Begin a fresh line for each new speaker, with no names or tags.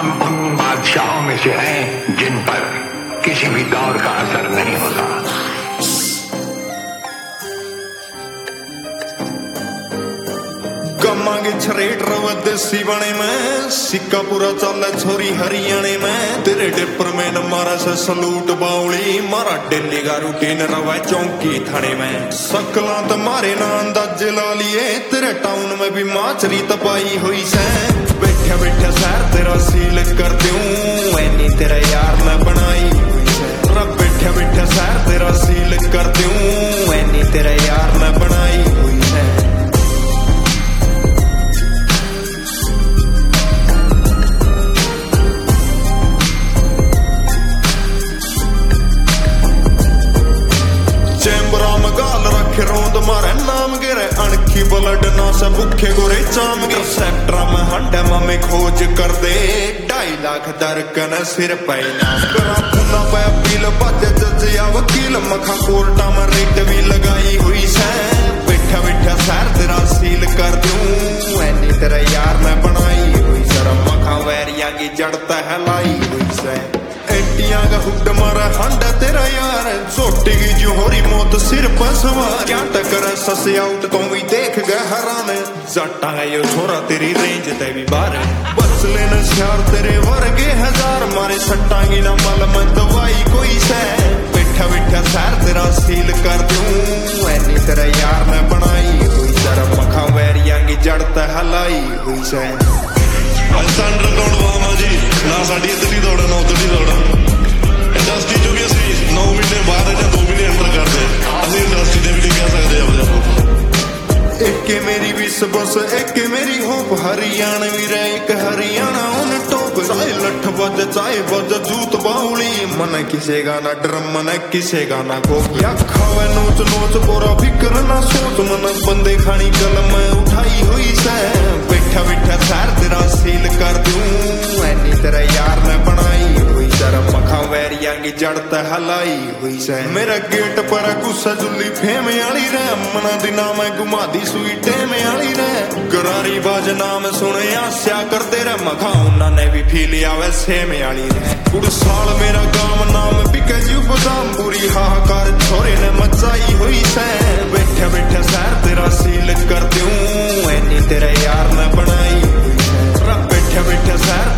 हम उन बादशाहों में से हैं जिन पर किसी भी दौर का असर नहीं होता।
कमांगे छरेट रवा देसी बने में सिक्का पूरा चल छोरी हरियाणे में तेरे डिपर में न मारा से सलूट बाउली मारा डेली का रूटीन रवा चौंकी थाने में सकला तो मारे ना अंदाजे ला लिए तेरे टाउन में भी माचरी तपाई हुई से बैठा बैठा शहर तेरा सील कर दूं ऐनी तेरा यार मैं बनाई हुई से रब बैठा बैठा शहर तेरा सील कर दूं ऐनी तेरा यार मैं बनाई हुई है। रोंद मारे नाम गिरे अणखी ब्लड ना से भुखे गोरे चाम गे सेक्टर में हंडे में खोज कर दे 2.5 लाख दरकन सिर पे नाम करा पुना पे अपील बाजे जज या वकील मखा कोर्टा में रेट भी लगाई हुई से बैठा बैठा शहर तेरा सील कर दूं ऐनी तेरा यार मैं बनाई हुई सर मखा वैरिया की जड़ता है लाई हुई से एटियां का हुड मारा हंडा तेरा यार सोटी की जोहरी मौत सिर पर सवार क्या टकर सस आउट तो भी देख गए हरान जट्टा है यो छोरा तेरी रेंज ते भी बार बच लेना शार तेरे वर्गे हजार मारे सट्टांगी ना मल में दवाई कोई से बैठा बैठा शहर तेरा सील कर दूं ऐनी तेरा यार मैं बनाई हुई सर मखा वैरिया की जड़ता हलाई हुई से
ਅੰਡਰ ਦੌੜ ਵਾਵਾ ਜੀ ਨਾ ਸਾਡੀ ਇੱਧਰਲੀ ਦੌੜ ਨਾ ਉੱਧਰਲੀ ਦੌੜ ਇੰਡਸਟਰੀ ਚੋਂ ਵੀ ਅਸੀਂ 9 ਮਹੀਨੇ ਬਾਅਦ ਜਾਂ 2 ਮਹੀਨੇ ਅੰਦਰ ਕਰਦੇ ਅਸੀਂ ਇੰਡਸਟਰੀ ਦੇ ਵੀ ਨਹੀਂ ਕਹਿ ਸਕਦੇ ਆਪਣੇ ਆਪ
एक मेरी विश बस एक मेरी होप हरियाणा वीर एक हरियाणा उन टोप चाहे लठ बज चाहे बज जूत बाउली मन किसेगा ना ड्रम मन किसेगा ना कोप या खावे नोच नोच बोरा फिक्र ना सोच मन बंदे खानी कलम उठाई हुई से बैठा बैठा शहर तेरा सील कर दूं ऐनी तेरा यार मैं बनाई हुई सर मखा वैरिया की जड़ता हलाई हुई से मेरा गेट पर गुस्सा जुली फेम आली रे मना दिना मैं घुमा दी सुईटे में आली रे गरारी बाज नाम सुने आस्या करते रे मखा उन्होंने भी फी लिया वैसे में आली रे कुड़ साल मेरा गांव नाम बिके जू बदाम बुरी हाहाकार छोरे ने मचाई हुई से बैठा बैठा शहर तेरा सील कर दूं ऐनी तेरा यार मैं बनाई हुई से बैठा बैठा शहर